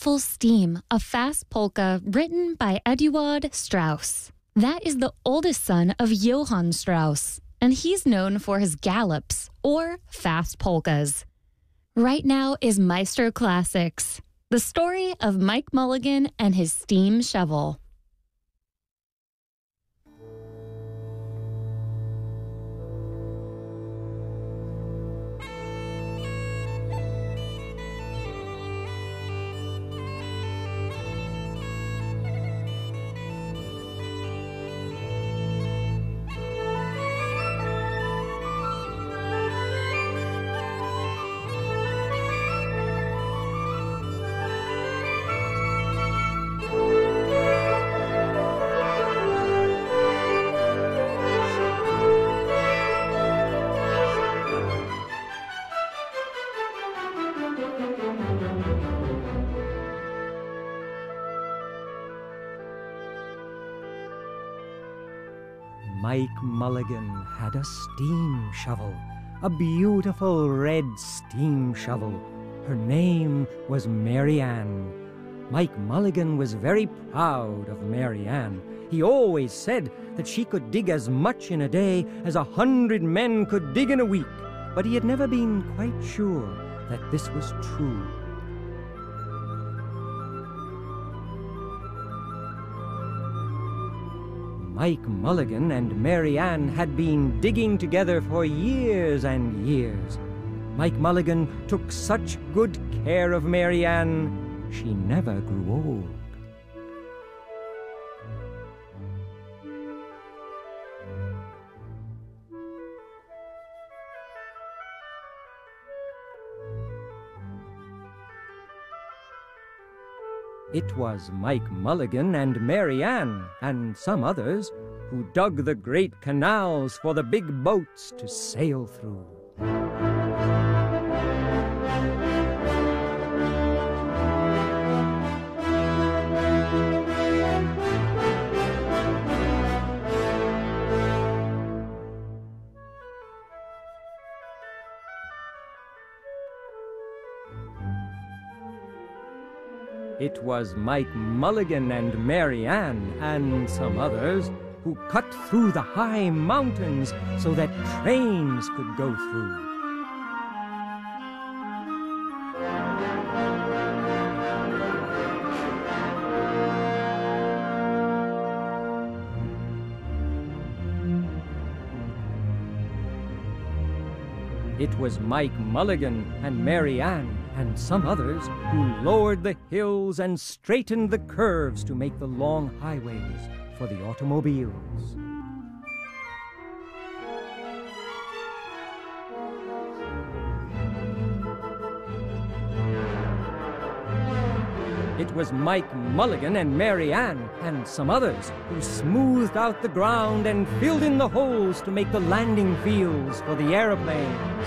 Fitful Steam, a fast polka written by Eduard Strauss. That is the oldest son of Johann Strauss, and he's known for his galops, or fast polkas. Right now is Maestro Classics, the story of Mike Mulligan and his steam shovel. Mike Mulligan had a steam shovel, a beautiful red steam shovel. Her name was Mary Ann. Mike Mulligan was very proud of Mary Ann. He always said that she could dig as much in a day as 100 men could dig in a week, but he had never been quite sure that this was true. Mike Mulligan and Mary Ann had been digging together for years and years. Mike Mulligan took such good care of Mary Ann, she never grew old. It was Mike Mulligan and Mary Ann and some others who dug the great canals for the big boats to sail through. It was Mike Mulligan and Mary Ann and some others who cut through the high mountains so that trains could go through. It was Mike Mulligan and Mary Ann and some others who lowered the hills and straightened the curves to make the long highways for the automobiles. It was Mike Mulligan and Mary Ann and some others who smoothed out the ground and filled in the holes to make the landing fields for the airplanes.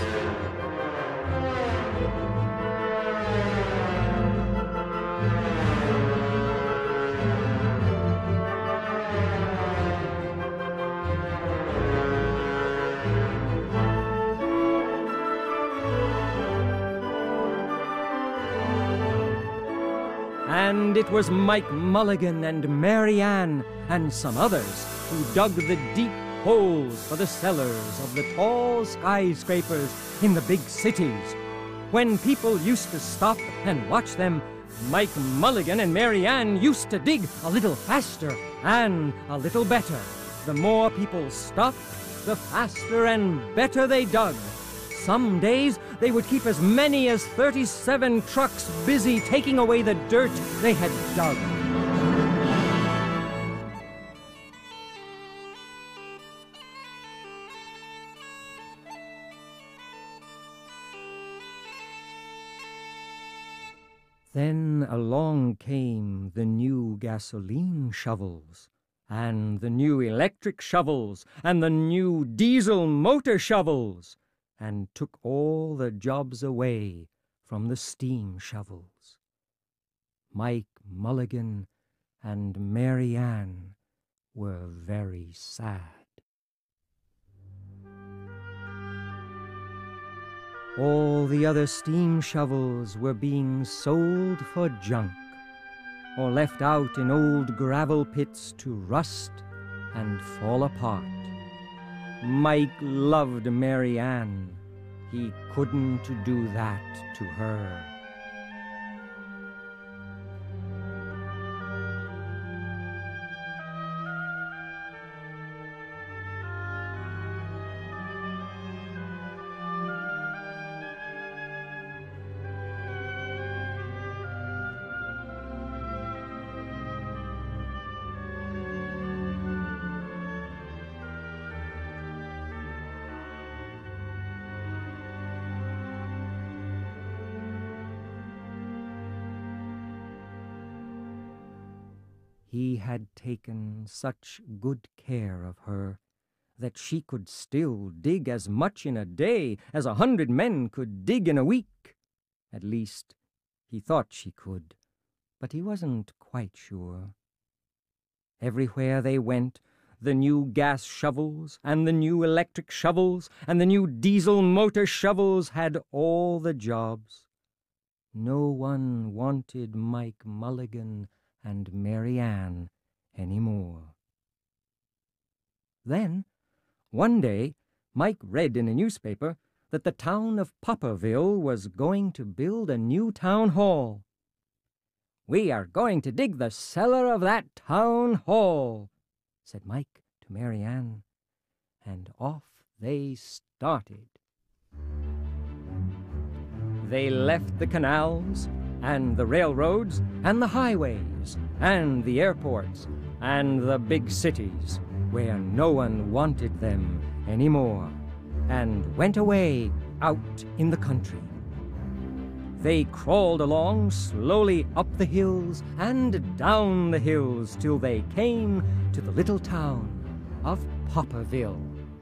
And it was Mike Mulligan and Mary Ann and some others who dug the deep holes for the cellars of the tall skyscrapers in the big cities. When people used to stop and watch them, Mike Mulligan and Mary Ann used to dig a little faster and a little better. The more people stopped, the faster and better they dug. Some days, they would keep as many as 37 trucks busy taking away the dirt they had dug. Then along came the new gasoline shovels, and the new electric shovels, and the new diesel motor shovels, and took all the jobs away from the steam shovels. Mike Mulligan and Mary Ann were very sad. All the other steam shovels were being sold for junk. or left out in old gravel pits to rust and fall apart. Mike loved Mary Ann. He couldn't do that to her. He had taken such good care of her that she could still dig as much in a day as 100 men could dig in a week. At least, he thought she could, but he wasn't quite sure. Everywhere they went, the new gas shovels and the new electric shovels and the new diesel motor shovels had all the jobs. No one wanted Mike Mulligan and Mary Ann any more. Then, one day, Mike read in a newspaper that the town of Popperville was going to build a new town hall. "We are going to dig the cellar of that town hall," said Mike to Mary Ann, and off they started. They left the canals and the railroads and the highways and the airports and the big cities where no one wanted them anymore, and went away out in the country. They crawled along slowly up the hills and down the hills till they came to the little town of Popperville.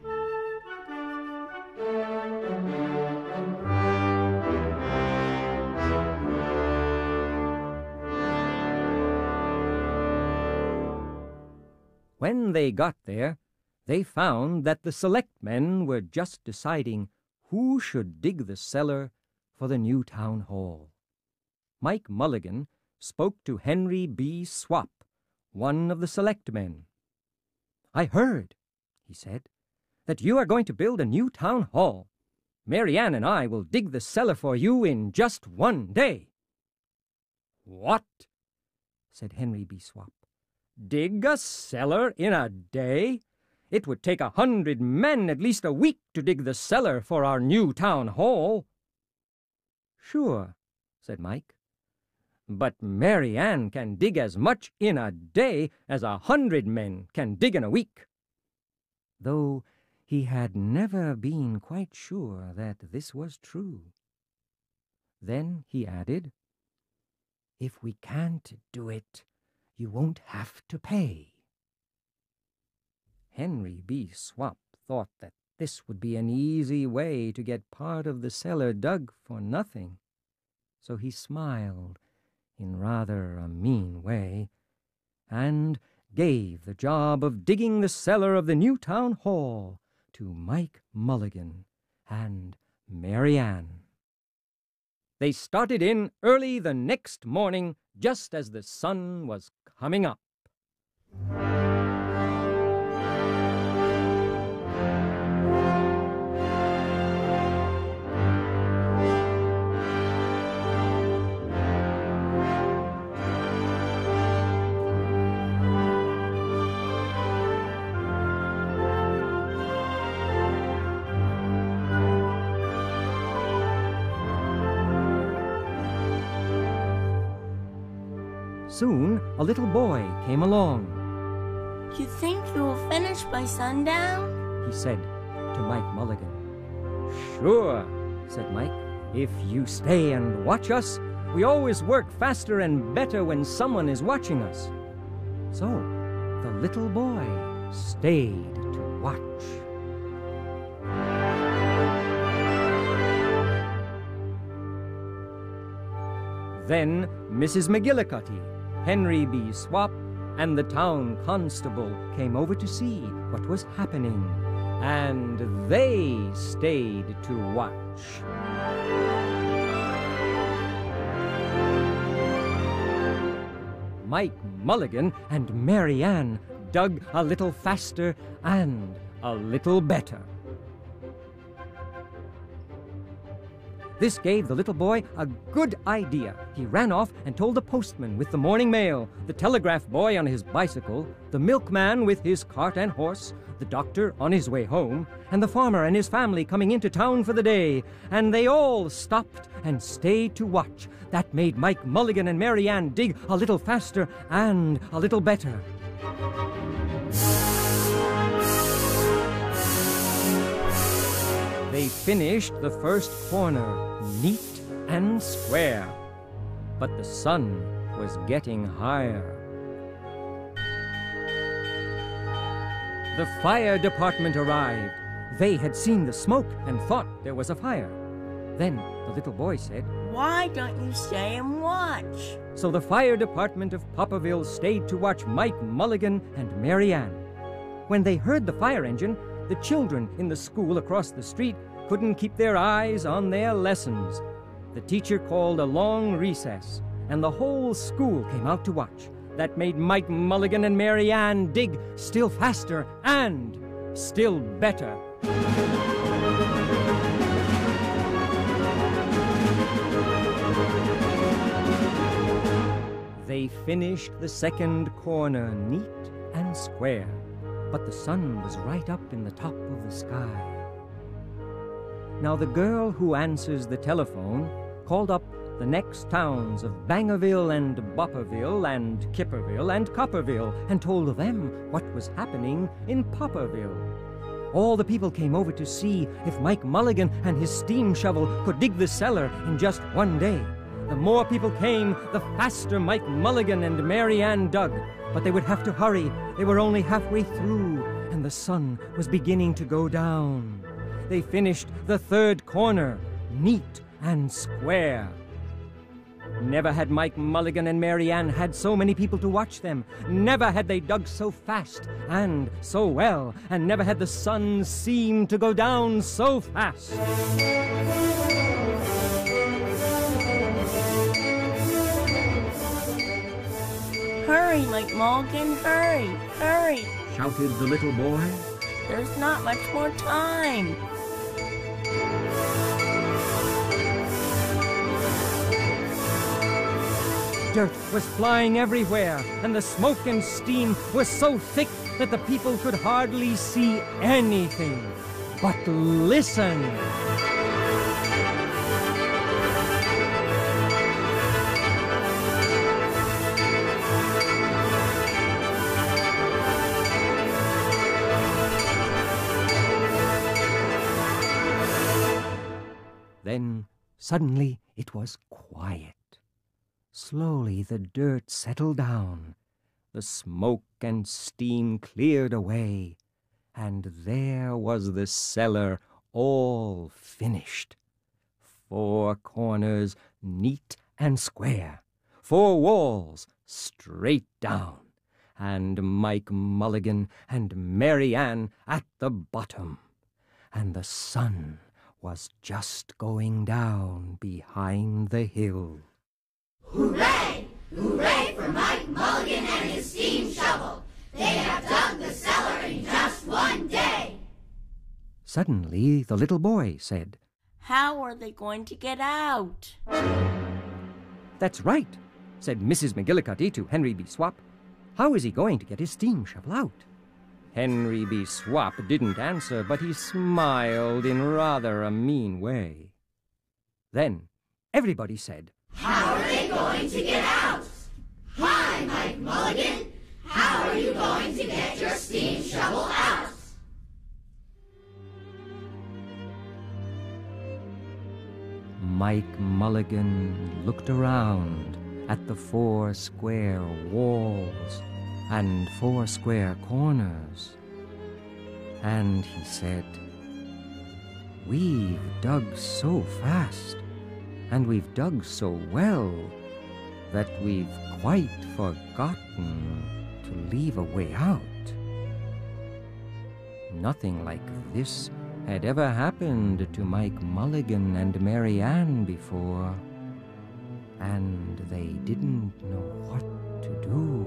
When they got there, they found that the selectmen were just deciding who should dig the cellar for the new town hall. Mike Mulligan spoke to Henry B. Swap, one of the selectmen. "I heard," he said, "that you are going to build a new town hall. Mary Ann and I will dig the cellar for you in just one day." "What?" said Henry B. Swap. "Dig a cellar in a day? It would take 100 men at least a week to dig the cellar for our new town hall." "Sure," said Mike. "But Mary Ann can dig as much in a day as 100 men can dig in a week." Though he had never been quite sure that this was true. Then he added, "If we can't do it, you won't have to pay." Henry B. Swap thought that this would be an easy way to get part of the cellar dug for nothing, so he smiled in rather a mean way, and gave the job of digging the cellar of the new town hall to Mike Mulligan and Mary Ann. They started in early the next morning, just as the sun was coming up. Soon a little boy came along. "You think you will finish by sundown?" he said to Mike Mulligan. "Sure," said Mike. "If you stay and watch us, we always work faster and better when someone is watching us." So the little boy stayed to watch. Then Mrs. McGillicuddy, Henry B. Swap, and the town constable came over to see what was happening, and they stayed to watch. Mike Mulligan and Mary Ann dug a little faster and a little better. This gave the little boy a good idea. He ran off and told the postman with the morning mail, the telegraph boy on his bicycle, the milkman with his cart and horse, the doctor on his way home, and the farmer and his family coming into town for the day. And they all stopped and stayed to watch. That made Mike Mulligan and Mary Ann dig a little faster and a little better. They finished the first corner neat and square, but the sun was getting higher. The fire department arrived. They had seen the smoke and thought there was a fire. Then the little boy said, "Why don't you stay and watch?" So the fire department of Popperville stayed to watch Mike Mulligan and Mary Ann. When they heard the fire engine, the children in the school across the street couldn't keep their eyes on their lessons. The teacher called a long recess, and the whole school came out to watch. That made Mike Mulligan and Mary Ann dig still faster and still better. They finished the second corner neat and square, but the sun was right up in the top of the sky. Now the girl who answers the telephone called up the next towns of Bangerville and Bopperville and Kipperville and Copperville and told them what was happening in Popperville. All the people came over to see if Mike Mulligan and his steam shovel could dig the cellar in just one day. The more people came, the faster Mike Mulligan and Mary Ann dug. But they would have to hurry. They were only halfway through, and the sun was beginning to go down. They finished the third corner, neat and square. Never had Mike Mulligan and Mary Ann had so many people to watch them. Never had they dug so fast and so well, and never had the sun seemed to go down so fast. "Hurry, Mike Mulligan, hurry, hurry!" shouted the little boy. "There's not much more time." Dirt was flying everywhere, and the smoke and steam was so thick that the people could hardly see anything. But listen! Then, suddenly, it was quiet. Slowly the dirt settled down, the smoke and steam cleared away, and there was the cellar all finished. 4 corners neat and square, 4 walls straight down, and Mike Mulligan and Mary Ann at the bottom, and the sun was just going down behind the hill. Hooray! Hooray for Mike Mulligan and his steam shovel! They have dug the cellar in just one day! Suddenly the little boy said, "How are they going to get out?" "That's right," said Mrs. McGillicuddy to Henry B. Swap. "How is he going to get his steam shovel out?" Henry B. Swap didn't answer, but he smiled in rather a mean way. Then everybody said, How are they going to get out? Hi, Mike Mulligan! How are you going to get your steam shovel out? Mike Mulligan looked around at the 4 square walls and 4 square corners, and he said, "We've dug so fast, and we've dug so well, that we've quite forgotten to leave a way out." Nothing like this had ever happened to Mike Mulligan and Mary Ann before, and they didn't know what to do.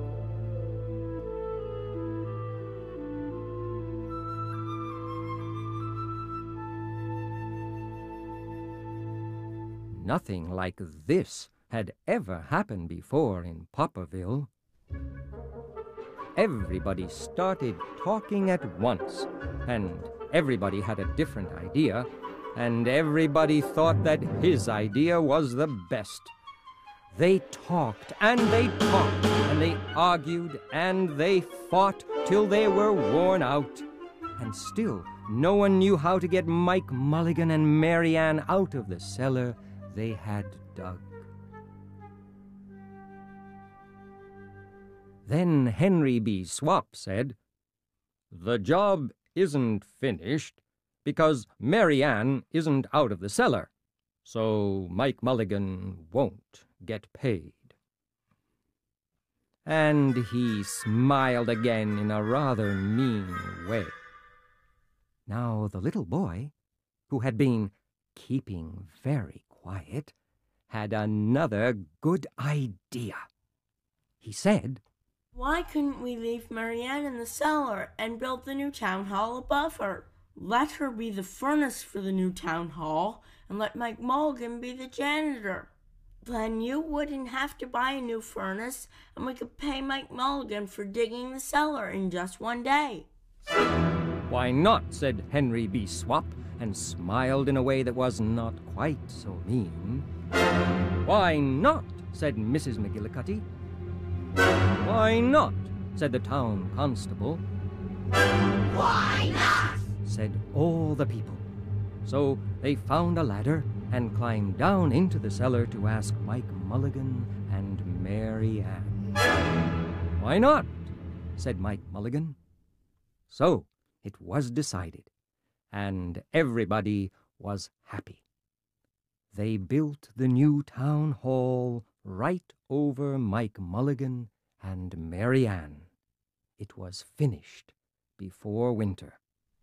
Nothing like this had ever happened before in Popperville. Everybody started talking at once, and everybody had a different idea, and everybody thought that his idea was the best. They talked, and they talked, and they argued, and they fought till they were worn out. And still, no one knew how to get Mike Mulligan and Mary Ann out of the cellar they had dug. Then Henry B. Swap said, "The job isn't finished because Mary Ann isn't out of the cellar, so Mike Mulligan won't get paid." And he smiled again in a rather mean way. Now the little boy, who had been keeping very quiet, had another good idea. He said, Why couldn't we leave Mary Ann in the cellar and build the new town hall above her? Let her be the furnace for the new town hall, and let Mike Mulligan be the janitor. Then you wouldn't have to buy a new furnace, and we could pay Mike Mulligan for digging the cellar in just one day. "Why not?" said Henry B. Swap, and smiled in a way that was not quite so mean. "Why not?" said Mrs. McGillicuddy. "Why not?" said the town constable. Why not? Said all the people. So they found a ladder and climbed down into the cellar to ask Mike Mulligan and Mary Ann. "Why not?" said Mike Mulligan. So it was decided, and everybody was happy. They built the new town hall right over Mike Mulligan and Mary Ann. It was finished before winter.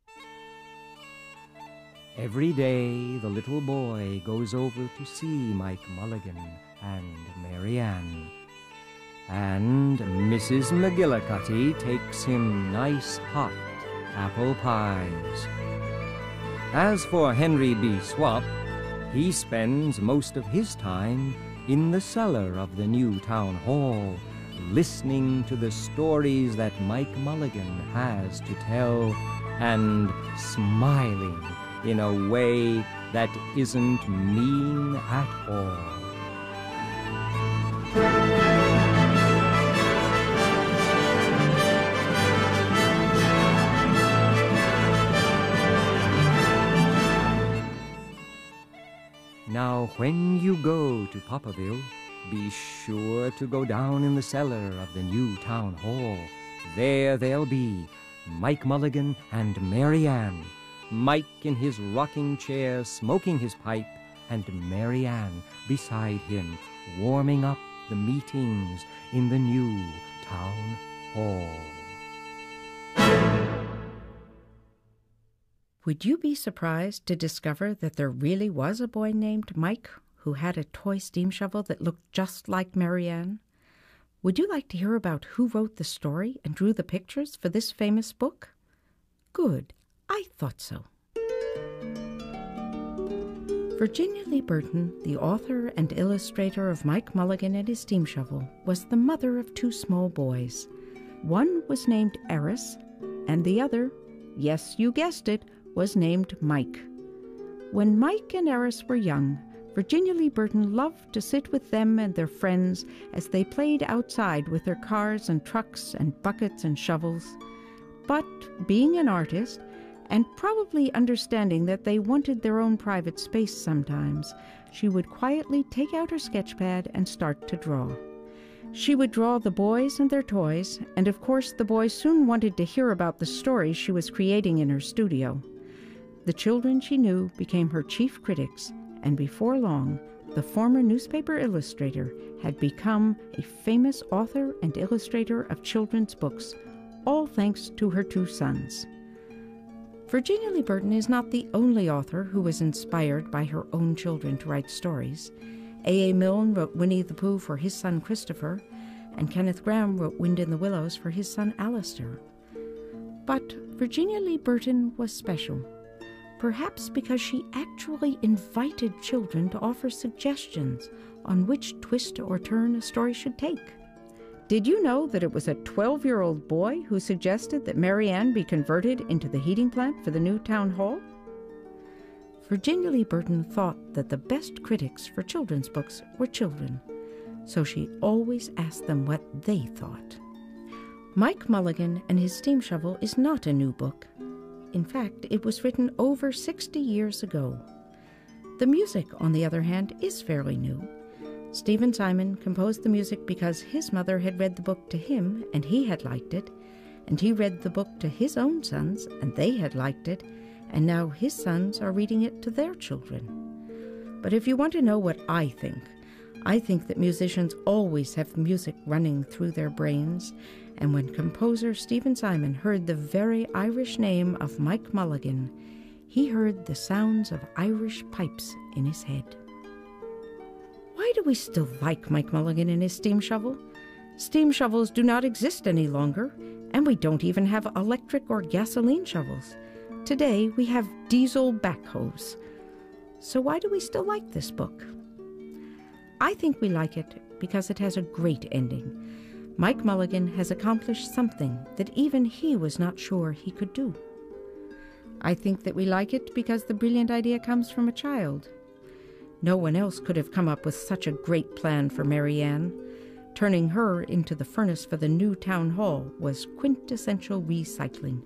Every day the little boy goes over to see Mike Mulligan and Mary Ann, and Mrs. McGillicuddy takes him nice hot apple pies. As for Henry B. Swap, he spends most of his time in the cellar of the new town hall, listening to the stories that Mike Mulligan has to tell, and smiling in a way that isn't mean at all. Now, when you go to Popperville, be sure to go down in the cellar of the new town hall. There they'll be, Mike Mulligan and Mary Ann, Mike in his rocking chair smoking his pipe, and Mary Ann beside him warming up the meetings in the new town hall. Would you be surprised to discover that there really was a boy named Mike who had a toy steam shovel that looked just like Mary Ann? Would you like to hear about who wrote the story and drew the pictures for this famous book? Good. I thought so. Virginia Lee Burton, the author and illustrator of Mike Mulligan and his steam shovel, was the mother of two small boys. One was named Eris, and the other, yes, you guessed it, was named Mike. When Mike and Eris were young, Virginia Lee Burton loved to sit with them and their friends as they played outside with their cars and trucks and buckets and shovels. But being an artist, and probably understanding that they wanted their own private space sometimes, she would quietly take out her sketchpad and start to draw. She would draw the boys and their toys, and of course the boys soon wanted to hear about the stories she was creating in her studio. The children she knew became her chief critics, and before long, the former newspaper illustrator had become a famous author and illustrator of children's books, all thanks to her two sons. Virginia Lee Burton is not the only author who was inspired by her own children to write stories. A. Milne wrote Winnie the Pooh for his son Christopher, and Kenneth Grahame wrote Wind in the Willows for his son Alistair. But Virginia Lee Burton was special, perhaps because she actually invited children to offer suggestions on which twist or turn a story should take. Did you know that it was a 12-year-old boy who suggested that Mary Ann be converted into the heating plant for the new town hall? Virginia Lee Burton thought that the best critics for children's books were children, so she always asked them what they thought. Mike Mulligan and His Steam Shovel is not a new book. In fact, it was written over 60 years ago. The music, on the other hand, is fairly new. Stephen Simon composed the music because his mother had read the book to him and he had liked it, and he read the book to his own sons and they had liked it, and now his sons are reading it to their children. But if you want to know what I think that musicians always have music running through their brains, and when composer Stephen Simon heard the very Irish name of Mike Mulligan, he heard the sounds of Irish pipes in his head. Why do we still like Mike Mulligan and His Steam Shovel? Steam shovels do not exist any longer, and we don't even have electric or gasoline shovels. Today we have diesel backhoes. So why do we still like this book? I think we like it because it has a great ending. Mike Mulligan has accomplished something that even he was not sure he could do. I think that we like it because the brilliant idea comes from a child. No one else could have come up with such a great plan for Mary Ann. Turning her into the furnace for the new town hall was quintessential recycling.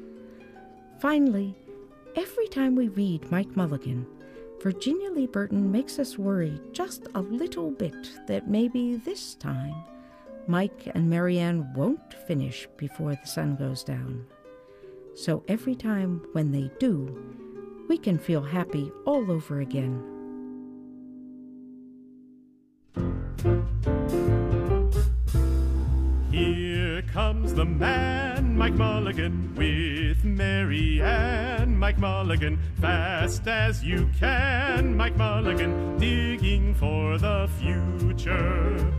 Finally, every time we read Mike Mulligan, Virginia Lee Burton makes us worry just a little bit that maybe this time Mike and Mary Ann won't finish before the sun goes down. So every time when they do, we can feel happy all over again. Here comes the man, Mike Mulligan, with Mary Ann. Mike Mulligan, fast as you can. Mike Mulligan, digging for the future.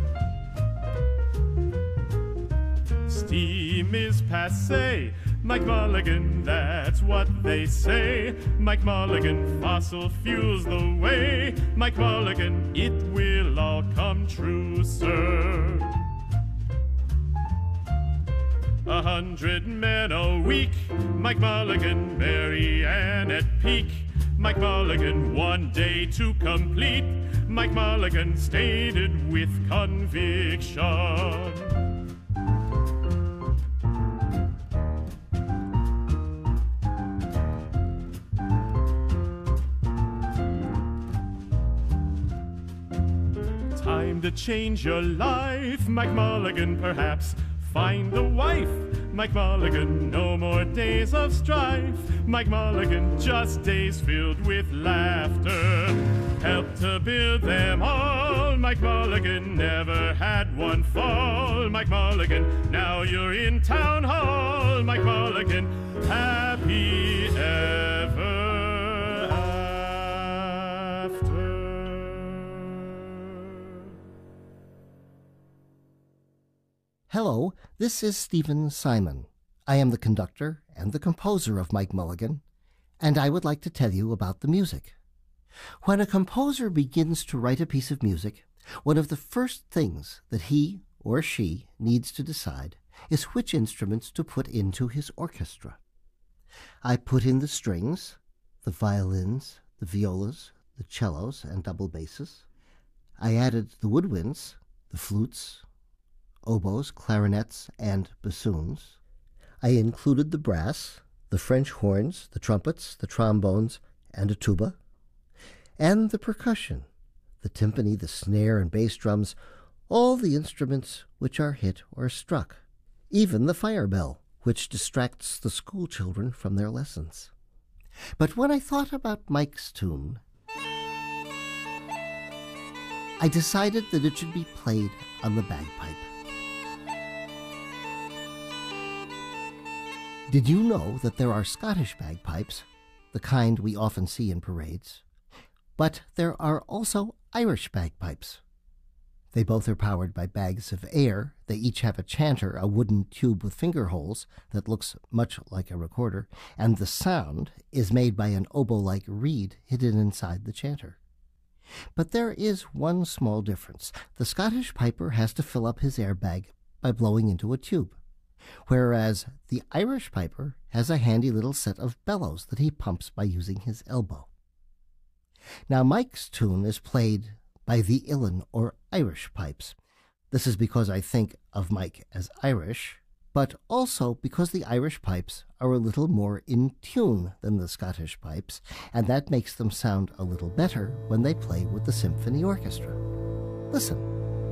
Steam is passé, Mike Mulligan, that's what they say. Mike Mulligan, fossil fuels the way. Mike Mulligan, it will all come true, sir. 100 men a week, Mike Mulligan, Mary Ann at peak. Mike Mulligan, one day to complete. Mike Mulligan, stated with conviction. Time to change your life, Mike Mulligan, perhaps find a wife. Mike Mulligan, no more days of strife. Mike Mulligan, just days filled with laughter. Help to build them all. Mike Mulligan never had one fall. Mike Mulligan, now you're in town hall. Mike Mulligan, happy ever after. Hello, this is Stephen Simon. I am the conductor and the composer of Mike Mulligan, and I would like to tell you about the music. When a composer begins to write a piece of music, one of the first things that he or she needs to decide is which instruments to put into his orchestra. I put in the strings, the violins, the violas, the cellos, and double basses. I added the woodwinds, the flutes, oboes, clarinets, and bassoons. I included the brass, the French horns, the trumpets, the trombones, and a tuba, and the percussion, the timpani, the snare, and bass drums, all the instruments which are hit or struck, even the fire bell, which distracts the school children from their lessons. But when I thought about Mike's tune, I decided that it should be played on the bagpipe. Did you know that there are Scottish bagpipes, the kind we often see in parades? But there are also Irish bagpipes. They both are powered by bags of air. They each have a chanter, a wooden tube with finger holes that looks much like a recorder, and the sound is made by an oboe-like reed hidden inside the chanter. But there is one small difference. The Scottish piper has to fill up his airbag by blowing into a tube, whereas the Irish piper has a handy little set of bellows that he pumps by using his elbow. Now Mike's tune is played by the Uilleann or Irish pipes. This is because I think of Mike as Irish, but also because the Irish pipes are a little more in tune than the Scottish pipes, and that makes them sound a little better when they play with the symphony orchestra. Listen.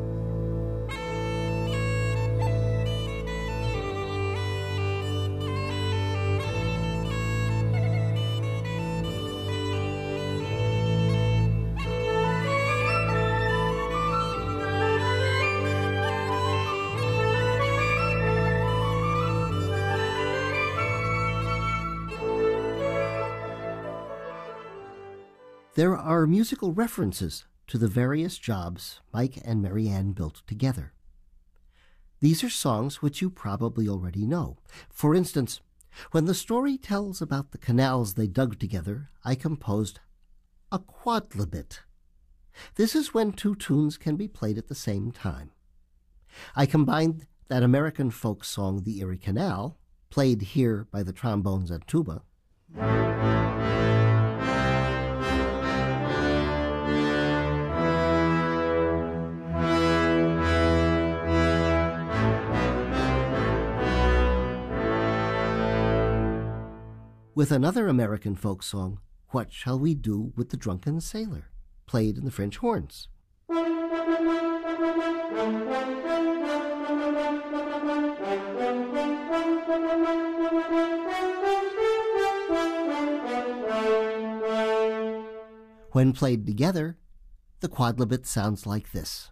There are musical references to the various jobs Mike and Marianne built together. These are songs which you probably already know. For instance, when the story tells about the canals they dug together, I composed a quodlibet. This is when two tunes can be played at the same time. I combined that American folk song, The Erie Canal, played here by the trombones and tuba, with another American folk song, What Shall We Do with the Drunken Sailor, played in the French horns. When played together, the quodlibet sounds like this.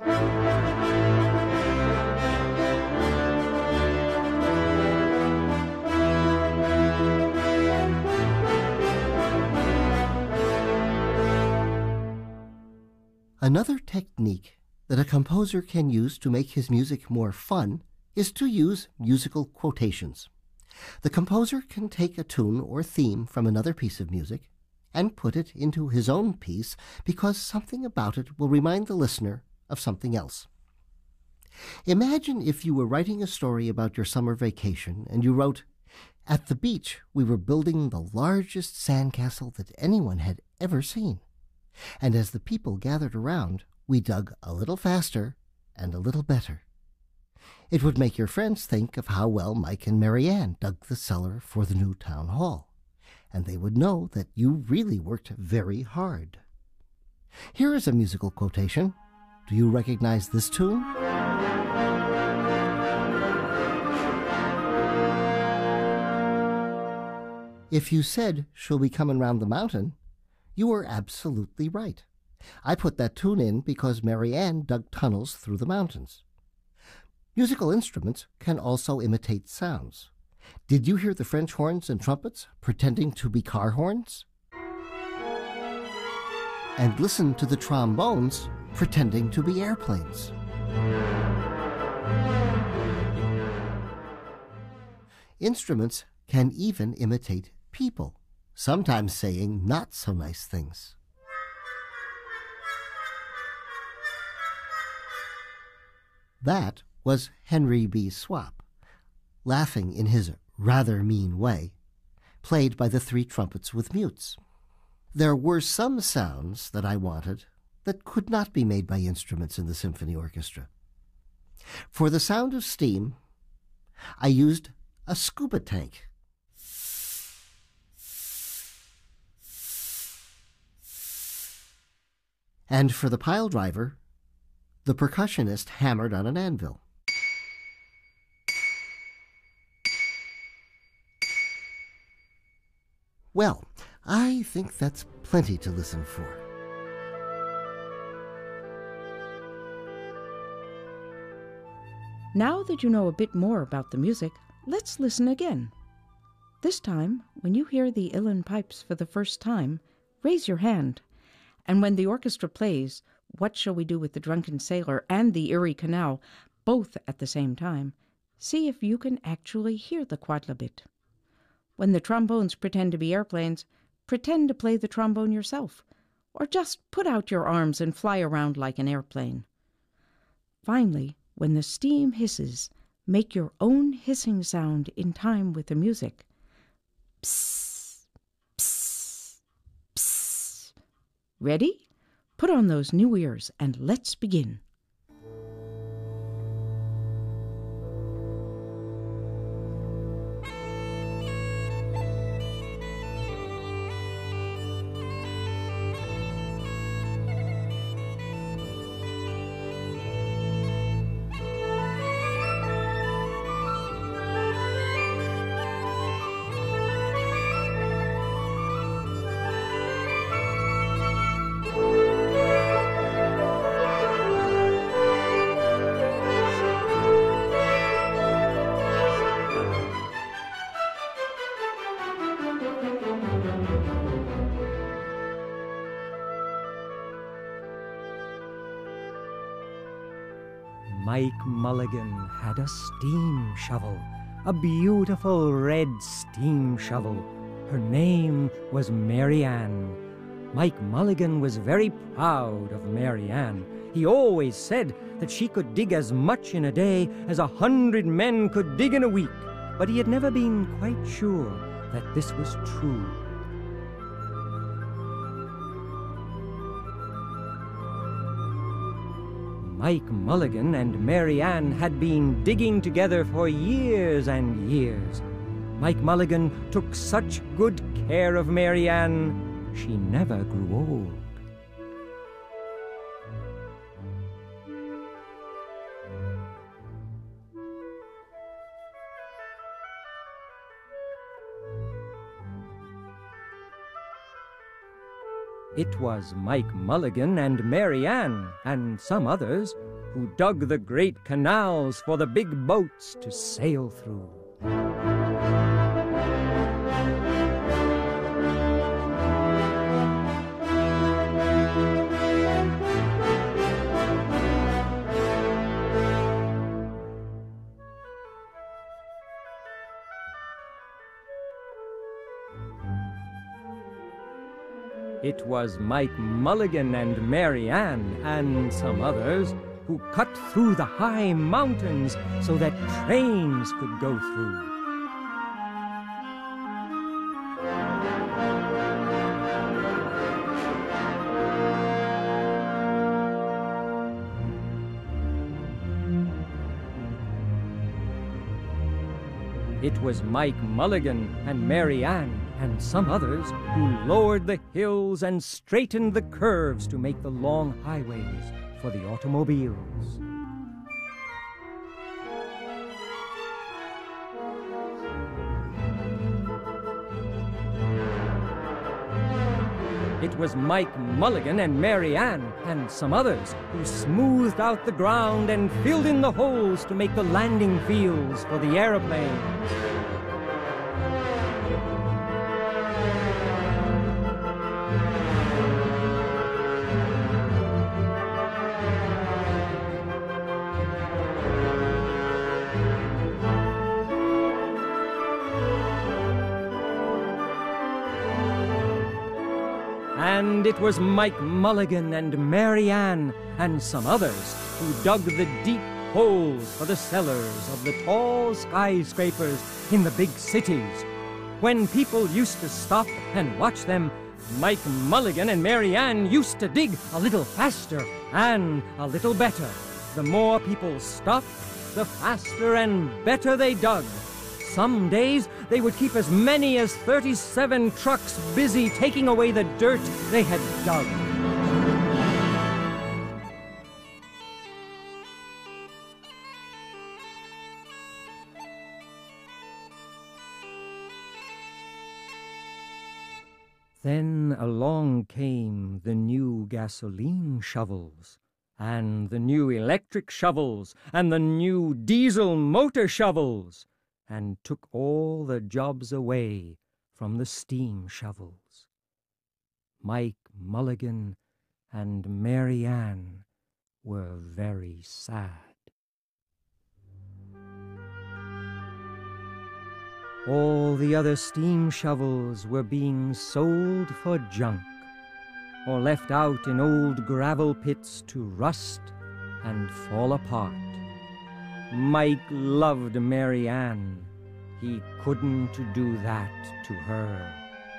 Another technique that a composer can use to make his music more fun is to use musical quotations. The composer can take a tune or theme from another piece of music and put it into his own piece because something about it will remind the listener of something else. Imagine if you were writing a story about your summer vacation and you wrote, "At the beach, we were building the largest sandcastle that anyone had ever seen. And as the people gathered around, we dug a little faster and a little better." It would make your friends think of how well Mike and Marianne dug the cellar for the new town hall, and they would know that you really worked very hard. Here is a musical quotation. Do you recognize this tune? If you said, "She'll be coming round the mountain," you were absolutely right. I put that tune in because Marianne dug tunnels through the mountains. Musical instruments can also imitate sounds. Did you hear the French horns and trumpets pretending to be car horns? And listen to the trombones pretending to be airplanes. Instruments can even imitate people, sometimes saying not so nice things. That was Henry B. Swap, laughing in his rather mean way, played by the three trumpets with mutes. There were some sounds that I wanted that could not be made by instruments in the symphony orchestra. For the sound of steam, I used a scuba tank. And for the pile driver, the percussionist hammered on an anvil. Well, I think that's plenty to listen for. Now that you know a bit more about the music, let's listen again. This time, when you hear the Uilleann pipes for the first time, raise your hand. And when the orchestra plays, What Shall We Do with the Drunken Sailor and the Erie Canal, both at the same time, see if you can actually hear the quodlibet. When the trombones pretend to be airplanes, pretend to play the trombone yourself, or just put out your arms and fly around like an airplane. Finally, when the steam hisses, make your own hissing sound in time with the music. Psst, psst, psst. Ready? Put on those new ears and let's begin. Mike Mulligan had a steam shovel, a beautiful red steam shovel. Her name was Mary Ann. Mike Mulligan was very proud of Mary Ann. He always said that she could dig as much in a day as 100 men could dig in a week, but he had never been quite sure that this was true. Mike Mulligan and Mary Ann had been digging together for years and years. Mike Mulligan took such good care of Mary Ann, she never grew old. It was Mike Mulligan and Mary Ann and some others who dug the great canals for the big boats to sail through. It was Mike Mulligan and Mary Ann and some others who cut through the high mountains so that trains could go through. It was Mike Mulligan and Mary Ann and some others who lowered the hills and straightened the curves to make the long highways for the automobiles. It was Mike Mulligan and Mary Ann and some others who smoothed out the ground and filled in the holes to make the landing fields for the aeroplanes. And it was Mike Mulligan and Mary Ann and some others who dug the deep holes for the cellars of the tall skyscrapers in the big cities. When people used to stop and watch them, Mike Mulligan and Mary Ann used to dig a little faster and a little better. The more people stopped, the faster and better they dug. Some days, they would keep as many as 37 trucks busy taking away the dirt they had dug. Then along came the new gasoline shovels, and the new electric shovels, and the new diesel motor shovels, and took all the jobs away from the steam shovels. Mike Mulligan and Mary Ann were very sad. All the other steam shovels were being sold for junk, or left out in old gravel pits to rust and fall apart. Mike loved Mary Ann. He couldn't do that to her.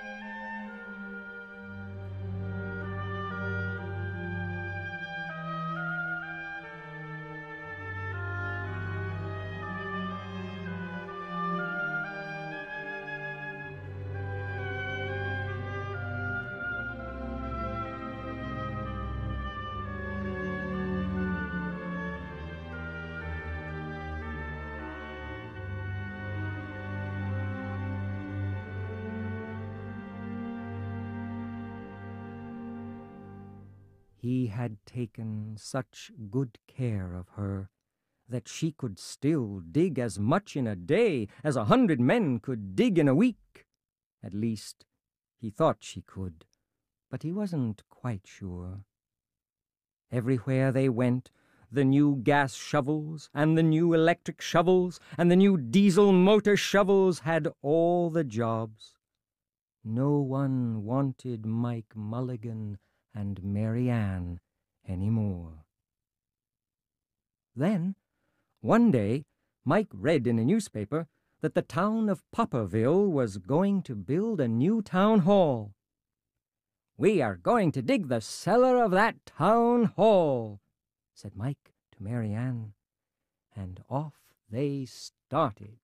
He had taken such good care of her that she could still dig as much in a day as 100 men could dig in a week. At least, he thought she could, but he wasn't quite sure. Everywhere they went, the new gas shovels and the new electric shovels and the new diesel motor shovels had all the jobs. No one wanted Mike Mulligan and Mary Ann any more. Then, one day, Mike read in a newspaper that the town of Popperville was going to build a new town hall. "We are going to dig the cellar of that town hall," said Mike to Mary Ann, and off they started.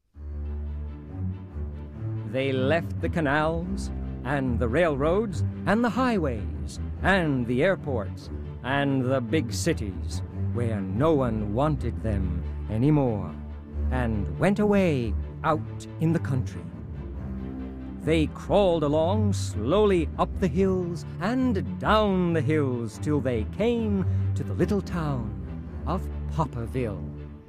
They left the canals and the railroads and the highways and the airports and the big cities where no one wanted them anymore, and went away out in the country. They crawled along slowly up the hills and down the hills till they came to the little town of Popperville.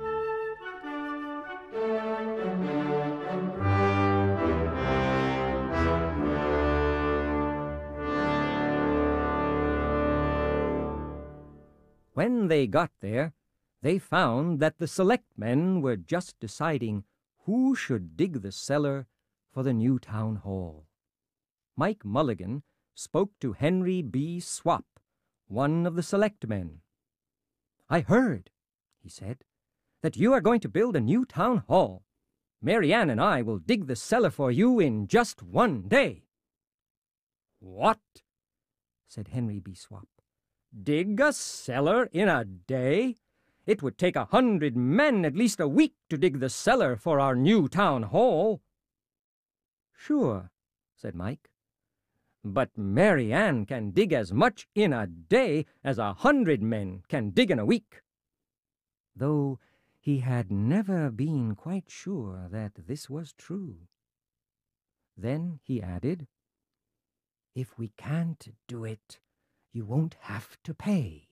When they got there, they found that the selectmen were just deciding who should dig the cellar for the new town hall. Mike Mulligan spoke to Henry B. Swap, one of the selectmen. "I heard," he said, "that you are going to build a new town hall. Mary Ann and I will dig the cellar for you in just one day." "What?" said Henry B. Swap. "Dig a cellar in a day? It would take 100 men at least a week to dig the cellar for our new town hall." "Sure," said Mike. "But Mary Ann can dig as much in a day as 100 men can dig in a week." Though he had never been quite sure that this was true. Then he added, "If we can't do it, you won't have to pay."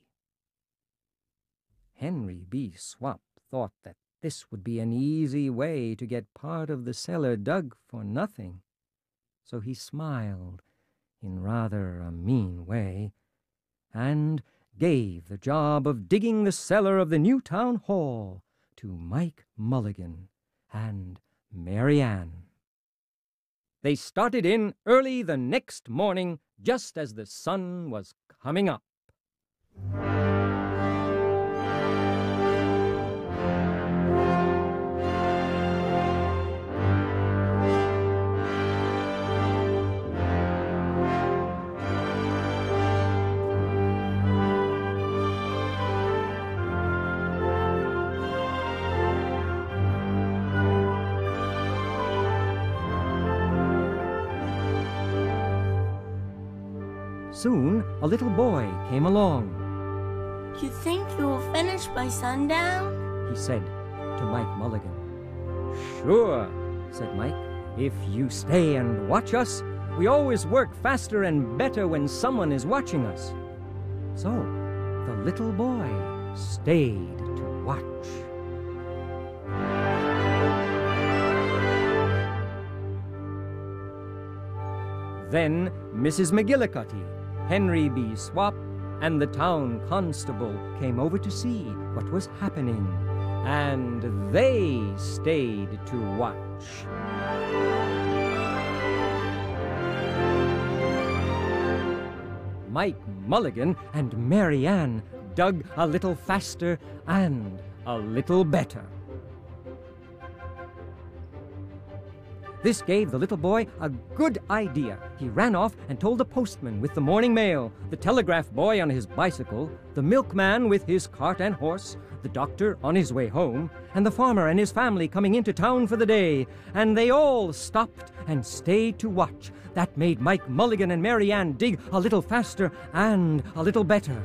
Henry B. Swap thought that this would be an easy way to get part of the cellar dug for nothing, so he smiled in rather a mean way, and gave the job of digging the cellar of the new town hall to Mike Mulligan and Mary Ann. They started in early the next morning, just as the sun was coming up. Soon a little boy came along. "You think you will finish by sundown?" he said to Mike Mulligan. "Sure," said Mike. "If you stay and watch us, we always work faster and better when someone is watching us." So the little boy stayed to watch. Then Mrs. McGillicuddy, Henry B. Swap, and the town constable came over to see what was happening, and they stayed to watch. Mike Mulligan and Mary Ann dug a little faster and a little better. This gave the little boy a good idea. He ran off and told the postman with the morning mail, the telegraph boy on his bicycle, the milkman with his cart and horse, the doctor on his way home, and the farmer and his family coming into town for the day. And they all stopped and stayed to watch. That made Mike Mulligan and Mary Ann dig a little faster and a little better.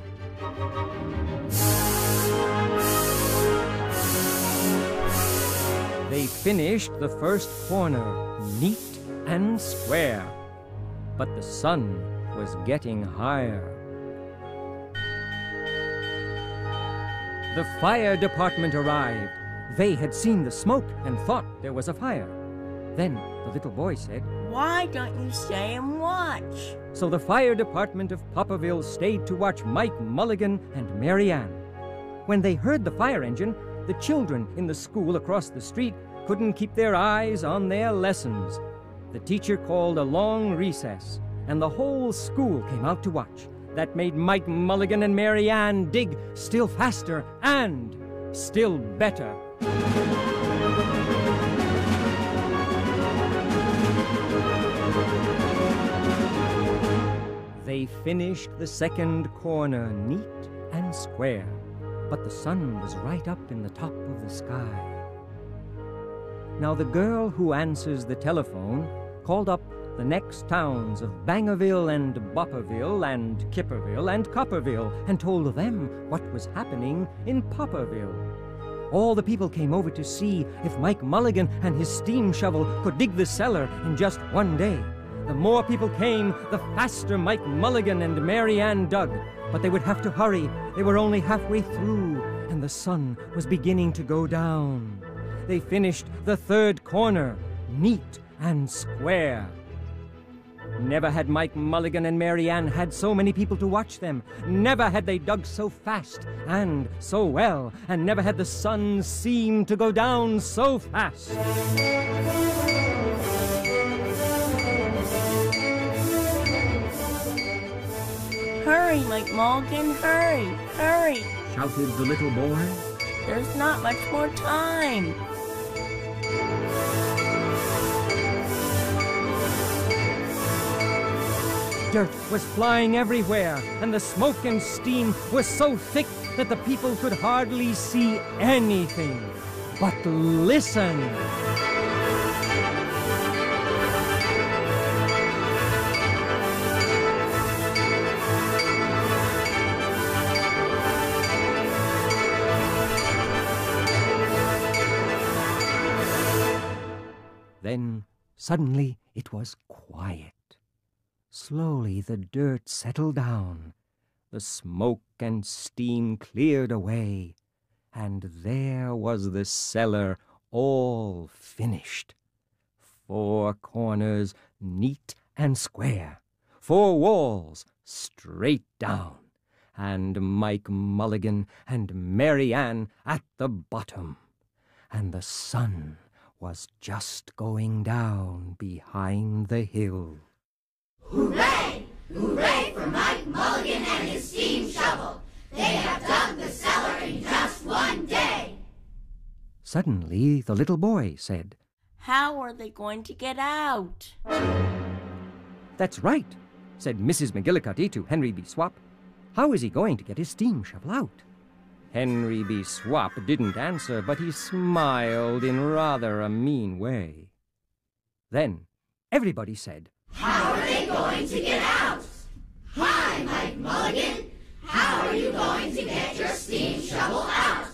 They finished the first corner, neat and square, but the sun was getting higher. The fire department arrived. They had seen the smoke and thought there was a fire. Then the little boy said, "Why don't you stay and watch?" So the fire department of Poppaville stayed to watch Mike Mulligan and Mary Ann. When they heard the fire engine, the children in the school across the street couldn't keep their eyes on their lessons. The teacher called a long recess, and the whole school came out to watch. That made Mike Mulligan and Mary Ann dig still faster and still better. They finished the second corner neat and square, but the sun was right up in the top of the sky. Now the girl who answers the telephone called up the next towns of Bangerville and Bopperville and Kipperville and Copperville and told them what was happening in Poppaville. All the people came over to see if Mike Mulligan and his steam shovel could dig the cellar in just one day. The more people came, the faster Mike Mulligan and Mary Ann dug. But they would have to hurry. They were only halfway through, and the sun was beginning to go down. They finished the third corner, neat and square. Never had Mike Mulligan and Mary Ann had so many people to watch them. Never had they dug so fast and so well, and never had the sun seemed to go down so fast. "Hurry, Mike Mulligan, hurry, hurry!" shouted the little boy. "There's not much more time." Dirt was flying everywhere, and the smoke and steam was so thick that the people could hardly see anything. But listen! Then suddenly it was quiet. Slowly the dirt settled down, the smoke and steam cleared away, and there was the cellar all finished. 4 corners neat and square, 4 walls straight down, and Mike Mulligan and Mary Ann at the bottom, and the sun was just going down behind the hill. Hooray! Hooray for Mike Mulligan and his steam shovel! They have dug the cellar in just one day! Suddenly the little boy said, "How are they going to get out?" "That's right," said Mrs. McGillicuddy to Henry B. Swap. "How is he going to get his steam shovel out?" Henry B. Swap didn't answer, but he smiled in rather a mean way. Then everybody said, How are they going to get out? Hi, Mike Mulligan! How are you going to get your steam shovel out?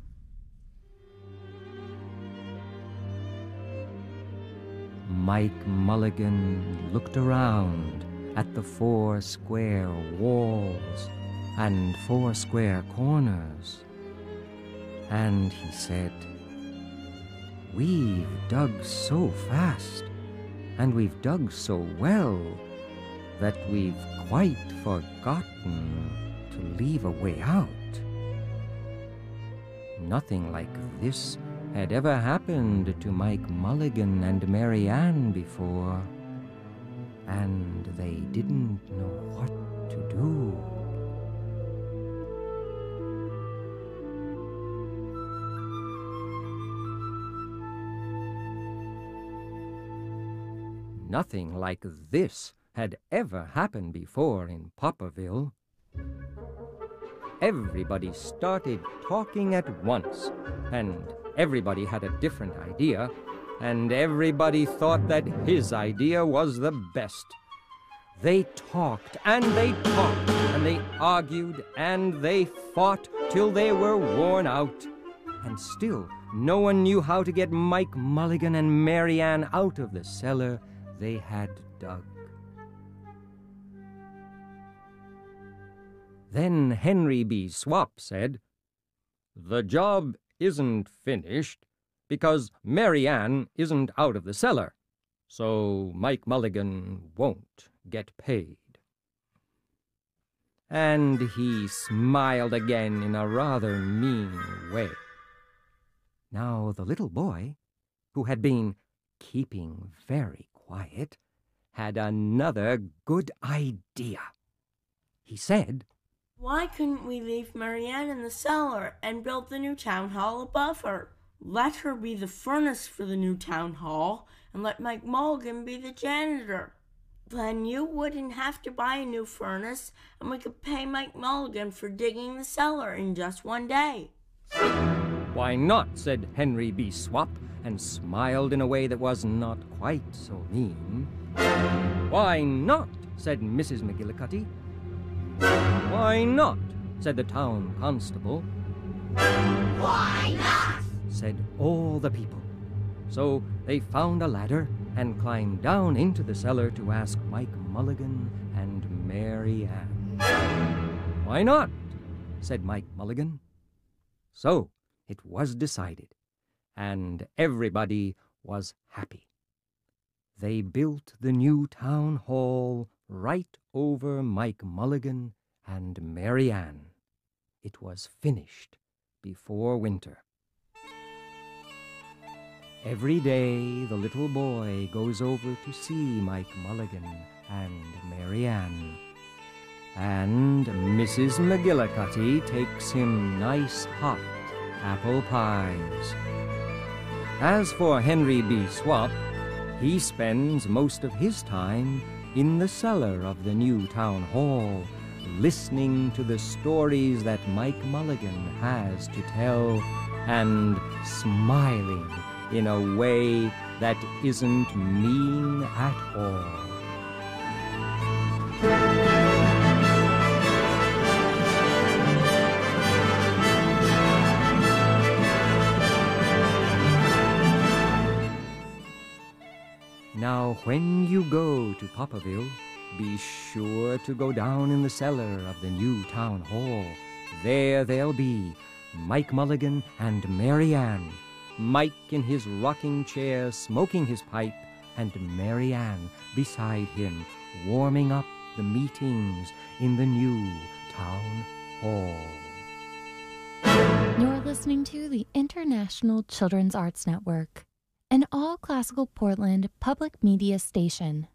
Mike Mulligan looked around at the 4 square walls and 4 square corners, and he said, "We've dug so fast, and we've dug so well, that we've quite forgotten to leave a way out. Nothing like this had ever happened to Mike Mulligan and Mary Ann before, and they didn't know what to do. Nothing like this had ever happened before in Popperville. Everybody started talking at once, and everybody had a different idea, and everybody thought that his idea was the best. They talked, and they talked, and they argued, and they fought till they were worn out. And still, no one knew how to get Mike Mulligan and Mary Ann out of the cellar they had dug. Then Henry B. Swap said, "The job isn't finished because Mary Ann isn't out of the cellar, so Mike Mulligan won't get paid." And he smiled again in a rather mean way. Now the little boy, who had been keeping very quiet, had another good idea. He said, "Why couldn't we leave Mary Ann in the cellar and build the new town hall above her? Let her be the furnace for the new town hall, and let Mike Mulligan be the janitor. Then you wouldn't have to buy a new furnace, and we could pay Mike Mulligan for digging the cellar in just one day." "Why not?" said Henry B. Swap, and smiled in a way that was not quite so mean. "Why not?" said Mrs. McGillicuddy. "Why not?" said the town constable. Why not? Said all the people. So they found a ladder and climbed down into the cellar to ask Mike Mulligan and Mary Ann. "Why not?" said Mike Mulligan. So it was decided, and everybody was happy. They built the new town hall right over Mike Mulligan and Mary Ann. It was finished before winter. Every day the little boy goes over to see Mike Mulligan and Mary Ann, and Mrs. McGillicuddy takes him nice hot apple pies. As for Henry B. Swap, he spends most of his time in the cellar of the new town hall, listening to the stories that Mike Mulligan has to tell, and smiling in a way that isn't mean at all. Now, when you go to Popperville, be sure to go down in the cellar of the new town hall. There they'll be Mike Mulligan and Mary Ann, Mike in his rocking chair smoking his pipe, and Mary Ann beside him warming up the meetings in the new town hall. You're listening to the International Children's Arts Network, an all-classical Portland public media station.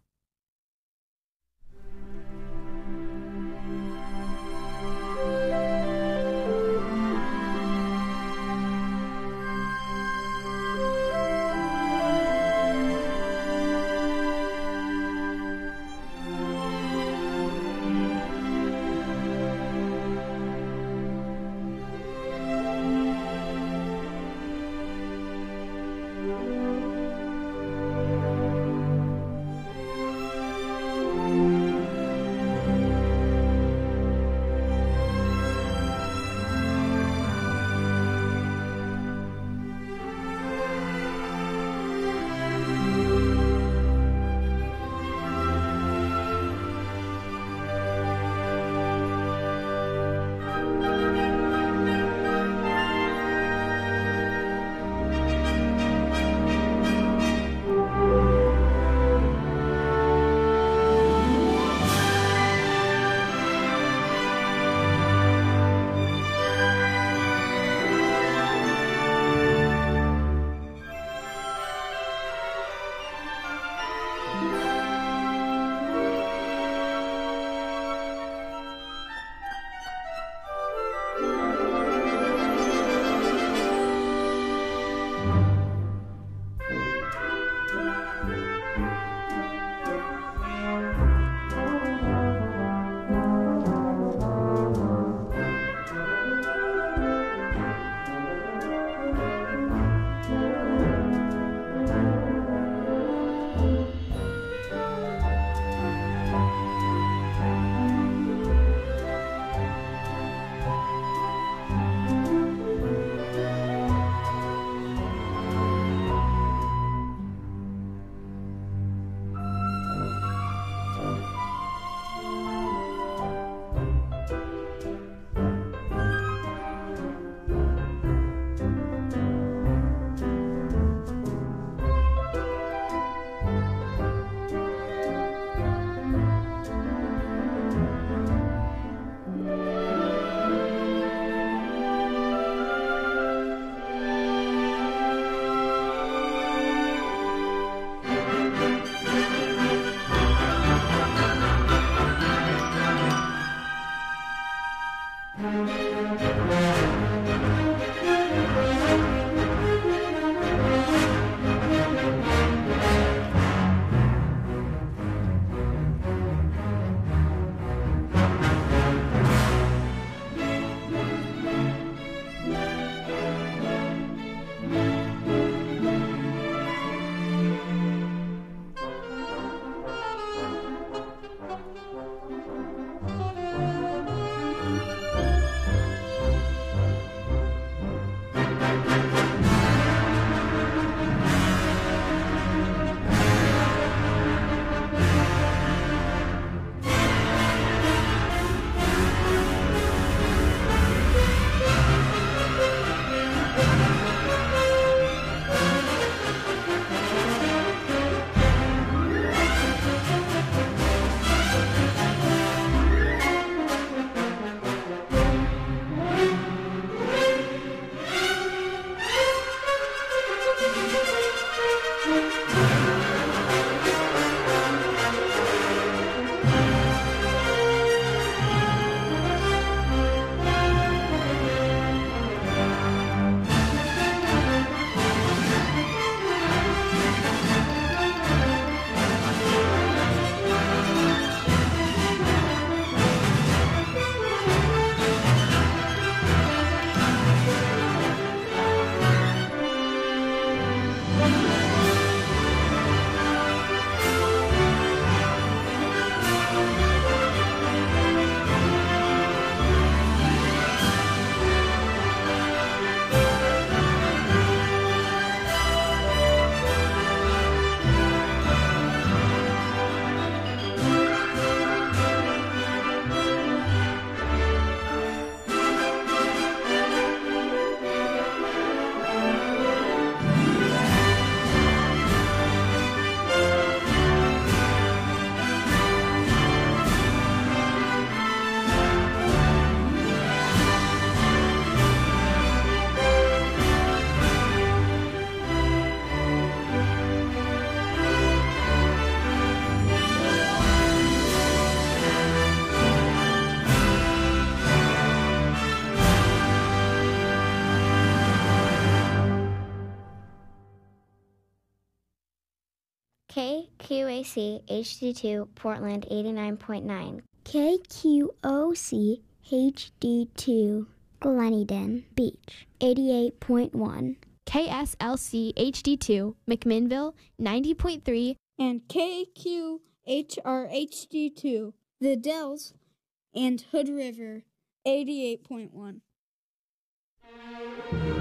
KQAC HD2 Portland 89.9. KQOC HD2 Gleneden Beach 88.1. KSLC HD2 McMinnville 90.3. And KQHR HD2 The Dells and Hood River 88.1.